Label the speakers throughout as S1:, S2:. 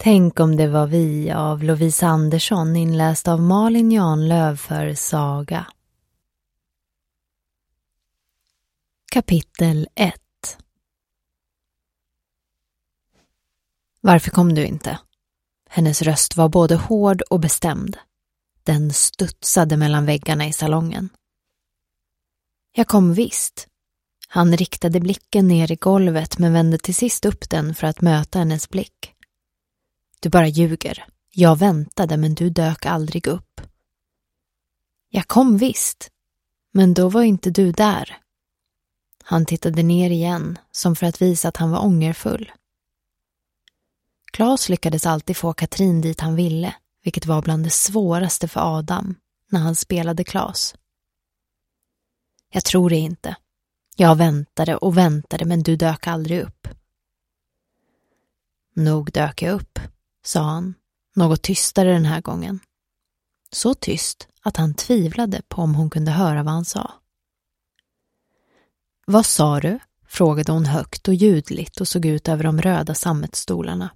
S1: Tänk om det var vi av Lovisa Andersson, inläst av Malin Janlöv för Saga. Kapitel 1. Varför kom du inte? Hennes röst var både hård och bestämd. Den studsade mellan väggarna i salongen. Jag kom visst. Han riktade blicken ner i golvet men vände till sist upp den för att möta hennes blick. Du bara ljuger. Jag väntade men du dök aldrig upp. Jag kom visst. Men då var inte du där. Han tittade ner igen, som för att visa att han var ångerfull. Claes lyckades alltid få Katrin dit han ville, vilket var bland det svåraste för Adam när han spelade Claes. Jag tror det inte. Jag väntade och väntade men du dök aldrig upp. Nog dök jag upp, sa han, något tystare den här gången. Så tyst att han tvivlade på om hon kunde höra vad han sa. Vad sa du? Frågade hon högt och ljudligt och såg ut över de röda sammetsstolarna.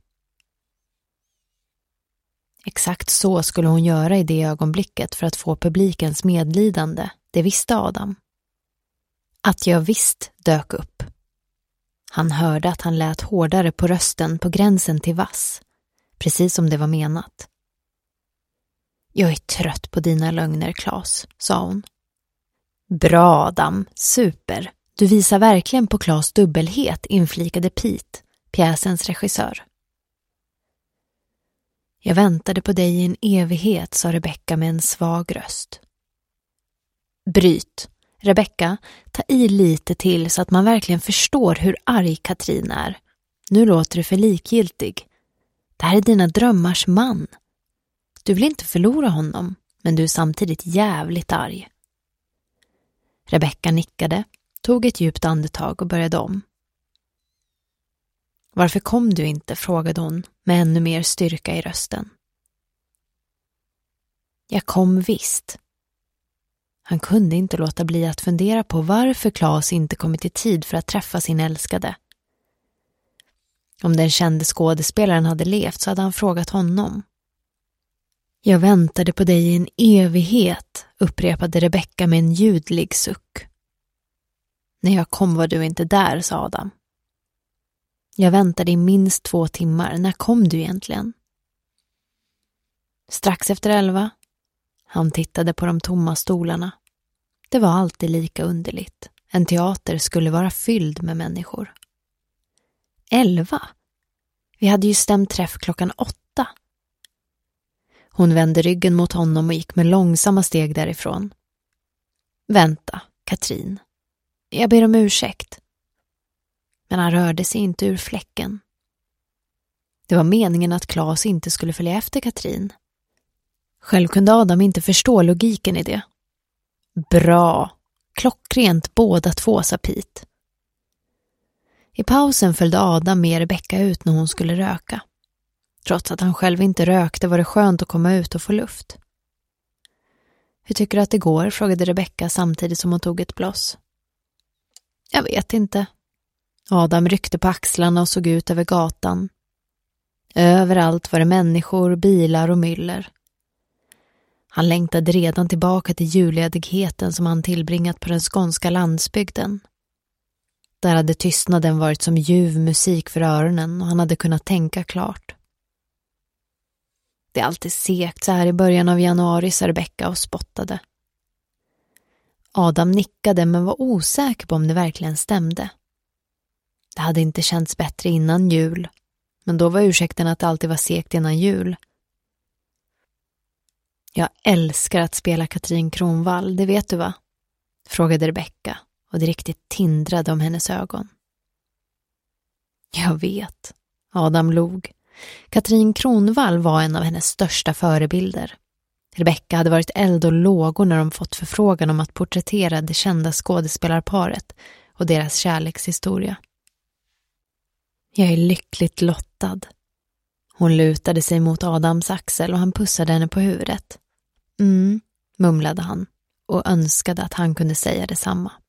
S1: Exakt så skulle hon göra i det ögonblicket för att få publikens medlidande, det visste Adam. Att jag visst dök upp. Han hörde att han lät hårdare på rösten på gränsen till vass, precis som det var menat. Jag är trött på dina lögner, Claes, sa hon. Bra, Adam, super. Du visar verkligen på Claes dubbelhet, inflikade Pete, pjäsens regissör. Jag väntade på dig i en evighet, sa Rebecca med en svag röst. Bryt. Rebecca, ta i lite till så att man verkligen förstår hur arg Katrin är. Nu låter du för likgiltig. Det här är dina drömmars man. Du vill inte förlora honom, men du är samtidigt jävligt arg. Rebecca nickade, tog ett djupt andetag och började om. Varför kom du inte? Frågade hon med ännu mer styrka i rösten. Jag kom visst. Han kunde inte låta bli att fundera på varför Claes inte kommit i tid för att träffa sin älskade. Om den kände skådespelaren hade levt så hade han frågat honom. Jag väntade på dig i en evighet, upprepade Rebecca med en ljudlig suck. När jag kom var du inte där, sa Adam. Jag väntade i minst 2 timmar. När kom du egentligen? Strax efter 11. Han tittade på de tomma stolarna. Det var alltid lika underligt. En teater skulle vara fylld med människor. 11? Vi hade ju stämt träff klockan 8. Hon vände ryggen mot honom och gick med långsamma steg därifrån. Vänta, Katrin. Jag ber om ursäkt. Men han rörde sig inte ur fläcken. Det var meningen att Claes inte skulle följa efter Katrin. Själv kunde Adam inte förstå logiken i det. Bra. Klockrent båda två, sa Pete. I pausen följde Adam med Rebecca ut när hon skulle röka. Trots att han själv inte rökte var det skönt att komma ut och få luft. Hur tycker du att det går? Frågade Rebecca samtidigt som hon tog ett bloss. Jag vet inte. Adam ryckte på axlarna och såg ut över gatan. Överallt var det människor, bilar och myller. Han längtade redan tillbaka till julledigheten som han tillbringat på den skånska landsbygden. Där hade tystnaden varit som ljuv musik för öronen och han hade kunnat tänka klart. Det är alltid segt så här i början av januari, sa Rebecca och spottade. Adam nickade men var osäker på om det verkligen stämde. Det hade inte känts bättre innan jul, men då var ursäkten att det alltid var segt innan jul. Jag älskar att spela Katrin Kronvall, det vet du va? Frågade Rebecca och det riktigt tindrade om hennes ögon. Jag vet, Adam log. Katrin Kronvall var en av hennes största förebilder. Rebecca hade varit eld och lågor när de fått förfrågan om att porträttera det kända skådespelarparet och deras kärlekshistoria. Jag är lyckligt lottad. Hon lutade sig mot Adams axel och han pussade henne på huvudet. Mumlade han och önskade att han kunde säga detsamma.